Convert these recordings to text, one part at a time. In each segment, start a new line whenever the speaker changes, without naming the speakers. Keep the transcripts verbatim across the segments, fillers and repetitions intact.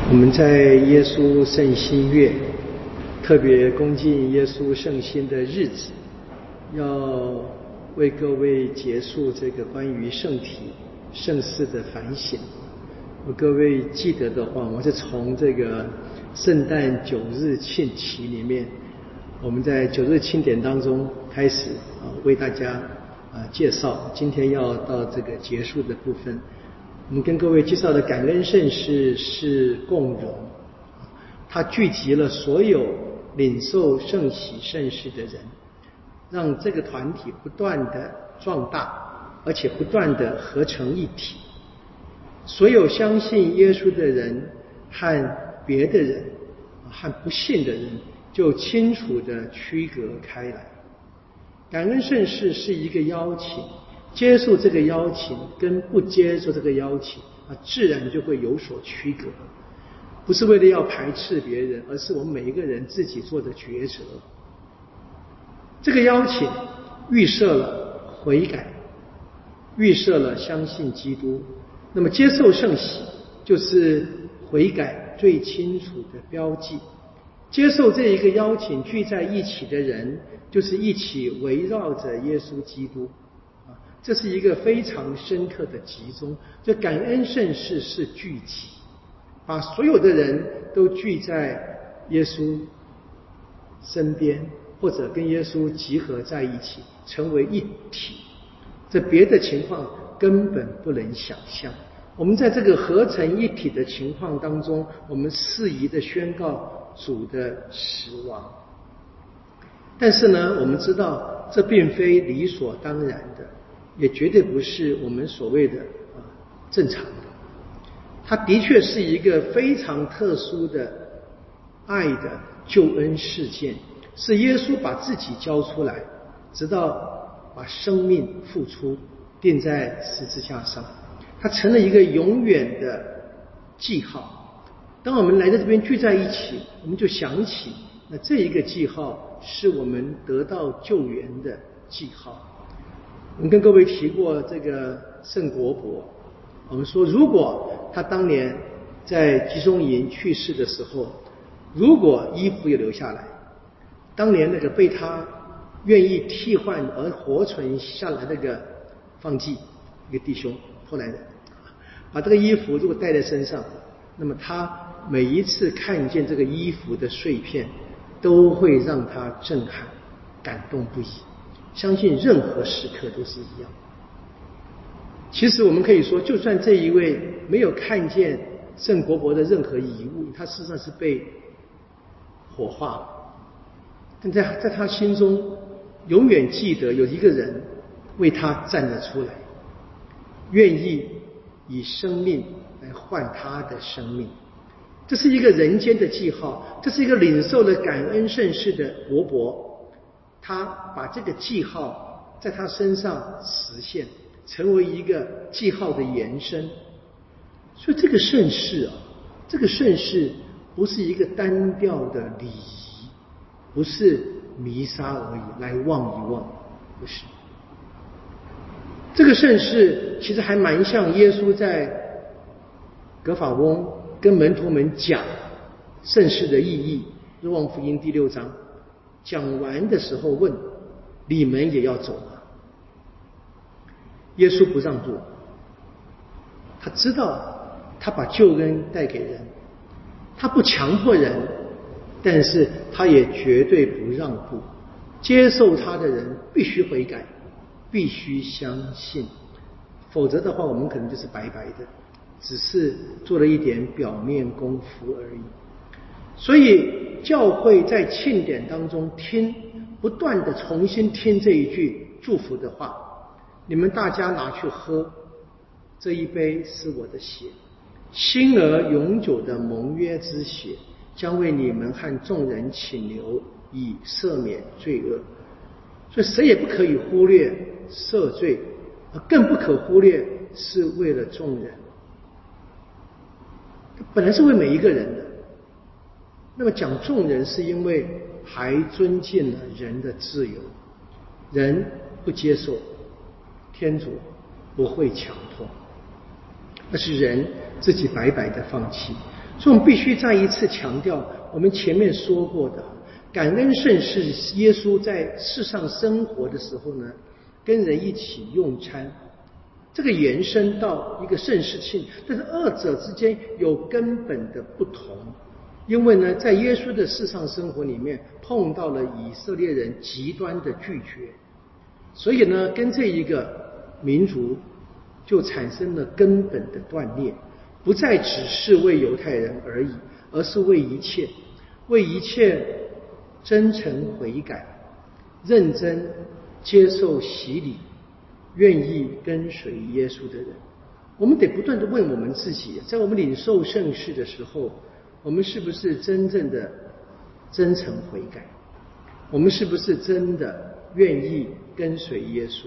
我们在耶稣圣心月，特别恭敬耶稣圣心的日子，要为各位结束这个关于圣体圣事的反省。如果各位记得的话，我是从这个圣诞九日庆期里面，我们在九日庆典当中开始啊为大家啊介绍，今天要到这个结束的部分。我们跟各位介绍的感恩圣事是共融，它聚集了所有领受圣喜圣事的人，让这个团体不断的壮大，而且不断的合成一体。所有相信耶稣的人和别的人和不信的人就清楚的区隔开来。感恩圣事是一个邀请，接受这个邀请跟不接受这个邀请啊，自然就会有所区隔。不是为了要排斥别人，而是我们每一个人自己做的抉择。这个邀请预设了悔改，预设了相信基督。那么接受圣喜就是悔改最清楚的标记。接受这一个邀请聚在一起的人，就是一起围绕着耶稣基督。这是一个非常深刻的集中，这感恩圣事是聚集，把所有的人都聚在耶稣身边，或者跟耶稣集合在一起，成为一体。这别的情况根本不能想象。我们在这个合成一体的情况当中，我们适宜的宣告主的死亡。但是呢，我们知道这并非理所当然的，也绝对不是我们所谓的啊正常的。它的确是一个非常特殊的爱的救恩事件，是耶稣把自己交出来，直到把生命付出，钉在十字架上。它成了一个永远的记号。当我们来到这边聚在一起，我们就想起，那这一个记号是我们得到救援的记号。我们跟各位提过这个圣国伯，我们说如果他当年在集中营去世的时候，如果衣服也留下来，当年那个被他愿意替换而活存下来那个方济一个弟兄，后来把这个衣服如果带在身上，那么他每一次看见这个衣服的碎片，都会让他震撼感动不已。相信任何时刻都是一样。其实我们可以说，就算这一位没有看见圣国伯的任何遗物，他事实上是被火化了，但在在他心中永远记得有一个人为他站了出来，愿意以生命来换他的生命。这是一个人间的记号，这是一个领受了感恩圣事的国伯，他把这个记号在他身上实现，成为一个记号的延伸。所以这个圣事啊，这个圣事不是一个单调的礼仪，不是弥撒而已，来望一望，不是。这个圣事其实还蛮像耶稣在葛法翁跟门徒们讲圣事的意义。若望福音第六章讲完的时候问，你们也要走吗？耶稣不让步，他知道他把救恩带给人，他不强迫人，但是他也绝对不让步。接受他的人必须悔改，必须相信，否则的话我们可能就是白白的，只是做了一点表面功夫而已。所以教会在庆典当中听，不断的重新听这一句祝福的话，你们大家拿去喝，这一杯是我的血，新而永久的盟约之血，将为你们和众人请流，以赦免罪恶。所以谁也不可以忽略赦罪，更不可忽略是为了众人，本来是为每一个人的。那么讲众人是因为还尊敬了人的自由，人不接受，天主不会强迫，那是人自己白白的放弃。 所以我们必须再一次强调我们前面说过的，感恩圣事耶稣在世上生活的时候呢，跟人一起用餐，这个延伸到一个圣事庆，但是二者之间有根本的不同。因为呢，在耶稣的世上生活里面碰到了以色列人极端的拒绝，所以呢，跟这一个民族就产生了根本的断裂，不再只是为犹太人而已，而是为一切，为一切真诚悔改、认真接受洗礼、愿意跟随耶稣的人。我们得不断地问我们自己，在我们领受圣事的时候，我们是不是真正的真诚悔改？我们是不是真的愿意跟随耶稣？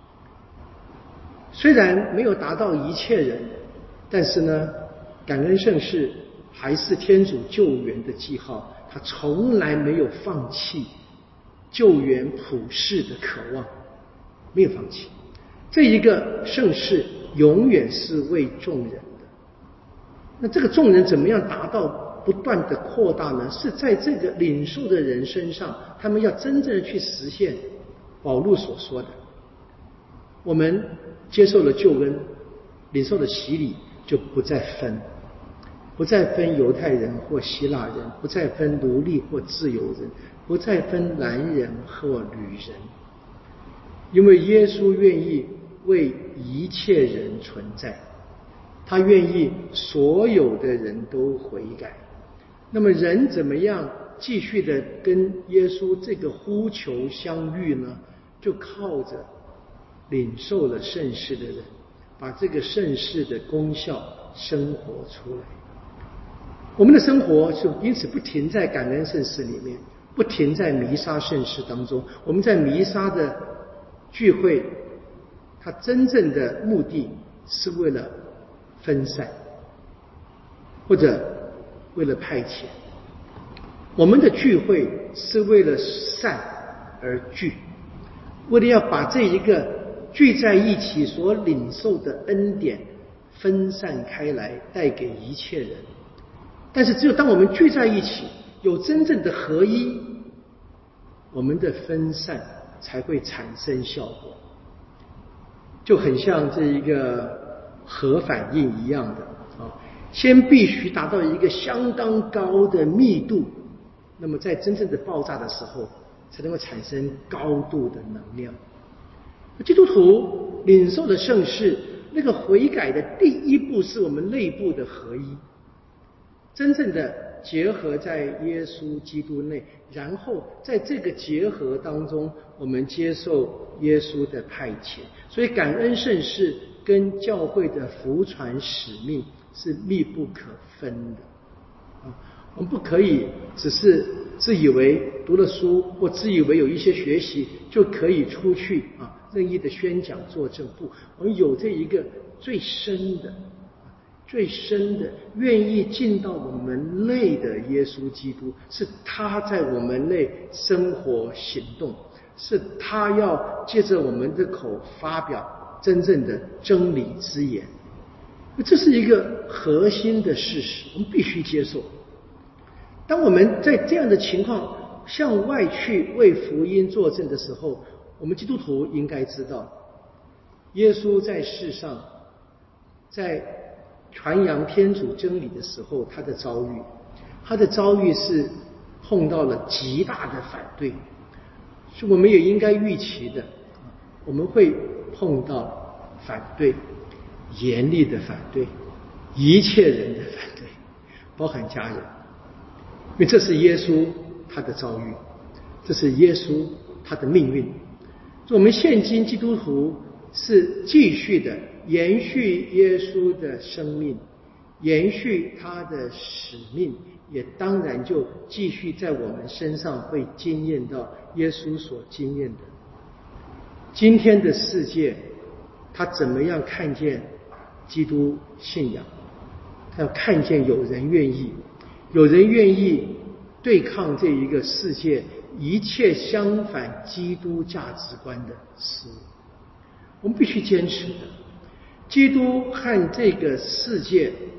虽然没有达到一切人，但是呢，感恩圣事还是天主救援的记号，他从来没有放弃救援普世的渴望，没有放弃。这一个圣事永远是为众人的。那这个众人怎么样达到不断的扩大呢？是在这个领受的人身上，他们要真正的去实现保禄所说的，我们接受了救恩，领受了洗礼，就不再分，不再分犹太人或希腊人，不再分奴隶或自由人，不再分男人或女人，因为耶稣愿意为一切人存在，他愿意所有的人都悔改。那么人怎么样继续的跟耶稣这个呼求相遇呢？就靠着领受了圣事的人，把这个圣事的功效生活出来。我们的生活就因此不停在感恩圣事里面，不停在弥撒圣事当中。我们在弥撒的聚会，它真正的目的是为了分散，或者为了派遣。我们的聚会是为了善而聚，为了要把这一个聚在一起所领受的恩典分散开来，带给一切人。但是只有当我们聚在一起，有真正的合一，我们的分散才会产生效果。就很像这一个核反应一样的啊，先必须达到一个相当高的密度，那么在真正的爆炸的时候，才能够产生高度的能量。基督徒领受的圣事，那个悔改的第一步是我们内部的合一，真正的结合在耶稣基督内，然后在这个结合当中，我们接受耶稣的派遣。所以感恩圣事跟教会的福传使命是密不可分的啊！我们不可以只是自以为读了书，或自以为有一些学习就可以出去啊任意的宣讲作证。不，我们有这一个最深的最深的愿意进到我们内的耶稣基督，是他在我们内生活行动，是他要借着我们的口发表真正的真理之言。这是一个核心的事实，我们必须接受。当我们在这样的情况向外去为福音作证的时候，我们基督徒应该知道，耶稣在世上在传扬天主真理的时候，他的遭遇，他的遭遇是碰到了极大的反对，是我们也应该预期的，我们会碰到反对，严厉的反对，一切人的反对，包含家人，因为这是耶稣他的遭遇，这是耶稣他的命运。我们现今基督徒是继续的延续耶稣的生命，延续他的使命，也当然就继续在我们身上会经验到耶稣所经验的。今天的世界他怎么样看见基督信仰？他要看见有人愿意有人愿意对抗这一个世界一切相反基督价值观的事物。我们必须坚持的，基督和这个世界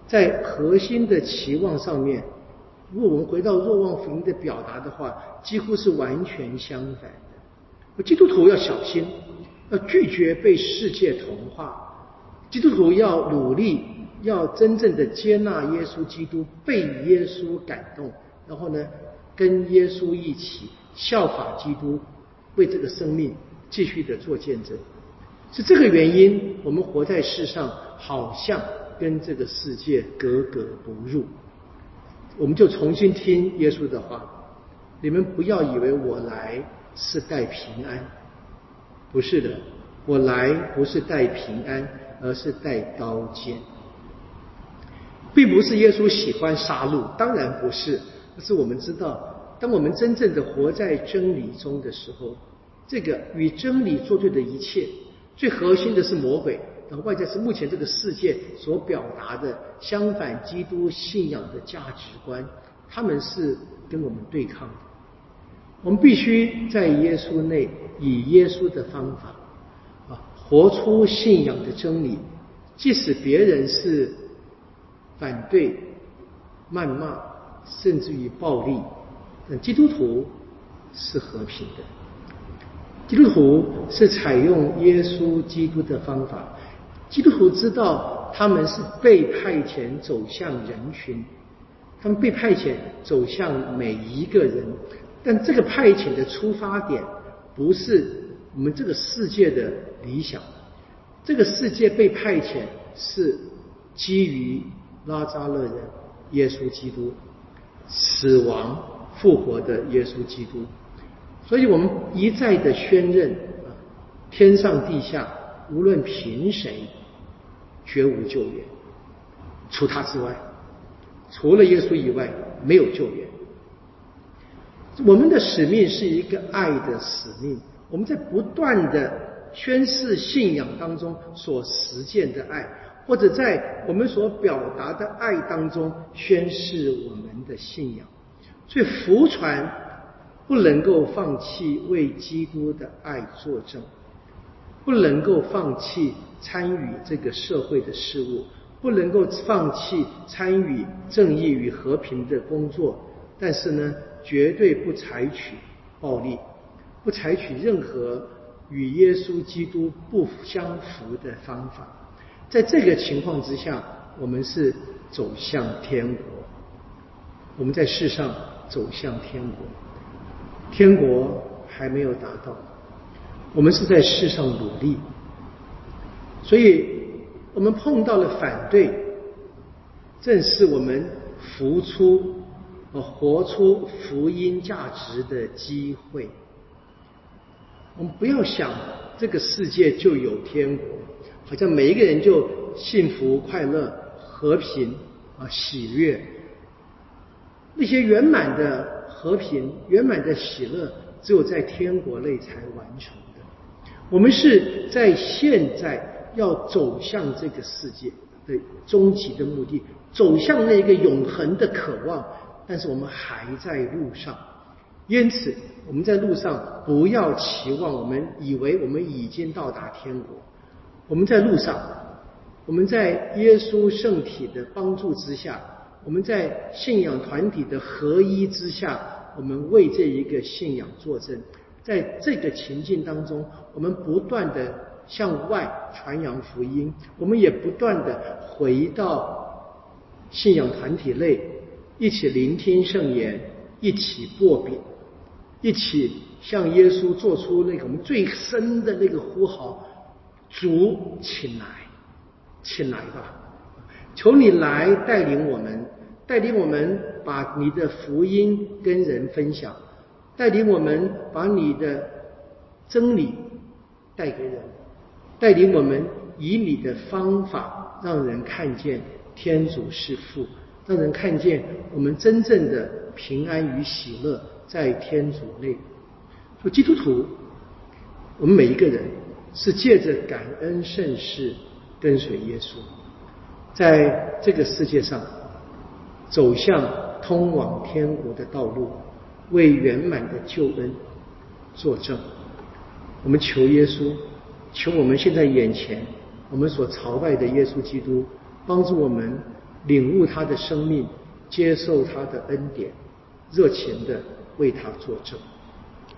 在核心的期望上面，如果我们回到若望福音的表达的话，几乎是完全相反的。基督徒要小心，要拒绝被世界同化。基督徒要努力，要真正的接纳耶稣基督，被耶稣感动，然后呢，跟耶稣一起效法基督，为这个生命继续的做见证。是这个原因，我们活在世上好像跟这个世界格格不入。我们就重新听耶稣的话，你们不要以为我来是带平安，不是的，我来不是带平安，而是带刀剑。并不是耶稣喜欢杀戮，当然不是，而是我们知道，当我们真正的活在真理中的时候，这个与真理作对的一切，最核心的是魔鬼，然后外在是目前这个世界所表达的相反基督信仰的价值观，他们是跟我们对抗的。我们必须在耶稣内，以耶稣的方法啊，活出信仰的真理，即使别人是反对、谩骂，甚至于暴力，但基督徒是和平的。基督徒是采用耶稣基督的方法。基督徒知道他们是被派遣走向人群，他们被派遣走向每一个人，但这个派遣的出发点不是我们这个世界的理想，这个世界被派遣是基于拉扎勒人耶稣基督，死亡复活的耶稣基督。所以我们一再的宣认啊，天上地下无论凭谁绝无救援，除他之外，除了耶稣以外没有救援。我们的使命是一个爱的使命，我们在不断的宣示信仰当中所实践的爱，或者在我们所表达的爱当中宣示我们的信仰。所以福传不能够放弃为基督的爱作证，不能够放弃参与这个社会的事务，不能够放弃参与正义与和平的工作，但是呢，绝对不采取暴力，不采取任何与耶稣基督不相符的方法。在这个情况之下，我们是走向天国，我们在世上走向天国，天国还没有达到，我们是在世上努力。所以我们碰到了反对，正是我们活出活出福音价值的机会。我们不要想这个世界就有天国，好像每一个人就幸福快乐和平啊喜悦，那些圆满的和平圆满的喜乐只有在天国内才完成的。我们是在现在要走向这个世界的终极的目的，走向那个永恒的渴望，但是我们还在路上。因此我们在路上不要期望我们以为我们已经到达天国，我们在路上，我们在耶稣圣体的帮助之下，我们在信仰团体的合一之下，我们为这一个信仰作证。在这个情境当中，我们不断的向外传扬福音，我们也不断的回到信仰团体内，一起聆听圣言，一起擘饼，一起向耶稣做出那个我们最深的那个呼号：主，请来，请来吧，求你来带领我们，带领我们把你的福音跟人分享，带领我们把你的真理带给人，带领我们以你的方法让人看见天主是父，让人看见我们真正的平安与喜乐在天主内。说基督徒，我们每一个人是借着感恩圣事跟随耶稣，在这个世界上走向通往天国的道路，为圆满的救恩作证。我们求耶稣，求我们现在眼前我们所朝拜的耶稣基督，帮助我们领悟他的生命，接受他的恩典，热情地为他作证。